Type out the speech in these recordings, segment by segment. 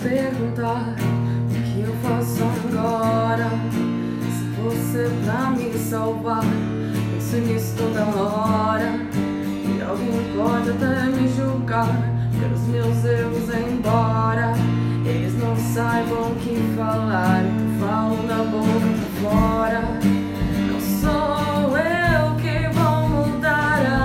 perguntar o que eu faço agora. Se você pra me salvar, penso nisso toda hora. E alguém pode até me julgar pelos meus erros, embora eles não saibam o que falar. Eu falo da boca pra fora. Não sou eu que vou mudar a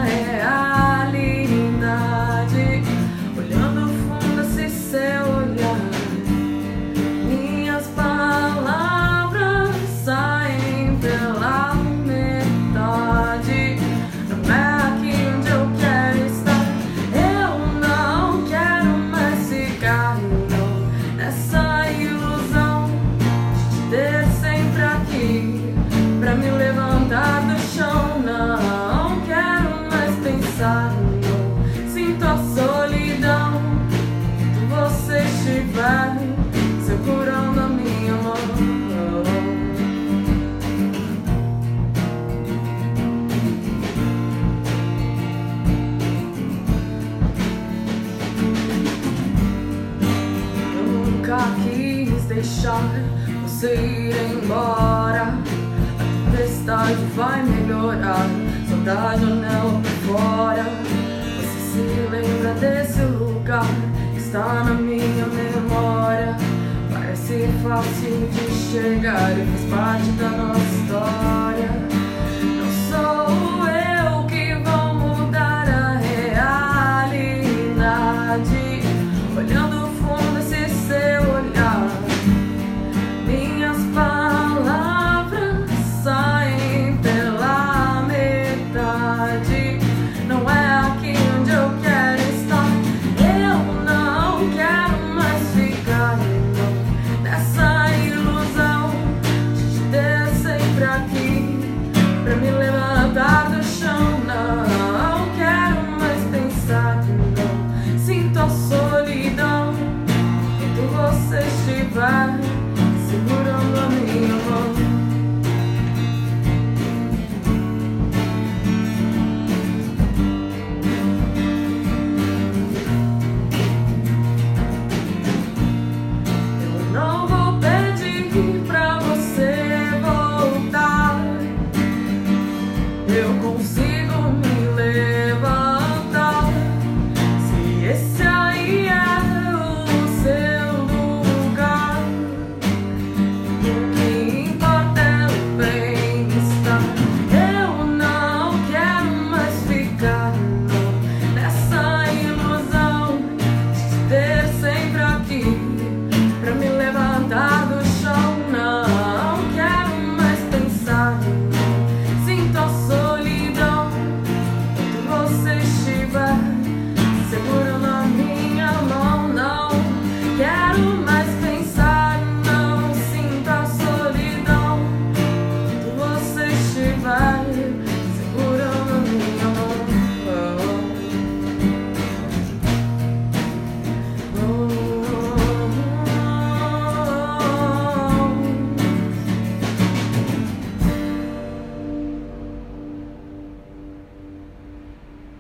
realidade. Olhando fundo esse seu olhar, minhas palavras saem pela metade. Não é aqui onde eu quero estar. Eu não quero mais ficar, não, nessa ilusão de ter sempre aqui pra me levantar do chão. Não quero mais pensar, não, sinto a solidão. Se você estiver segurando a minha mão, eu nunca quis deixar você ir embora. A tempestade vai melhorar, saudade anela por fora. Você se lembra desse lugar que está na minha memória. Parece fácil de chegar e faz parte da nossa história. Não sou eu que vou mudar a realidade. Olhando fundo esse seu olhar, minhas palavras saem pela metade. Não é aqui onde eu quero estar. Eu não quero mais ficar, não, nessa ilusão de te ter sempre aqui pra me levantar do chão. Não quero mais pensar, não, sinto a solidão. Quando você estiver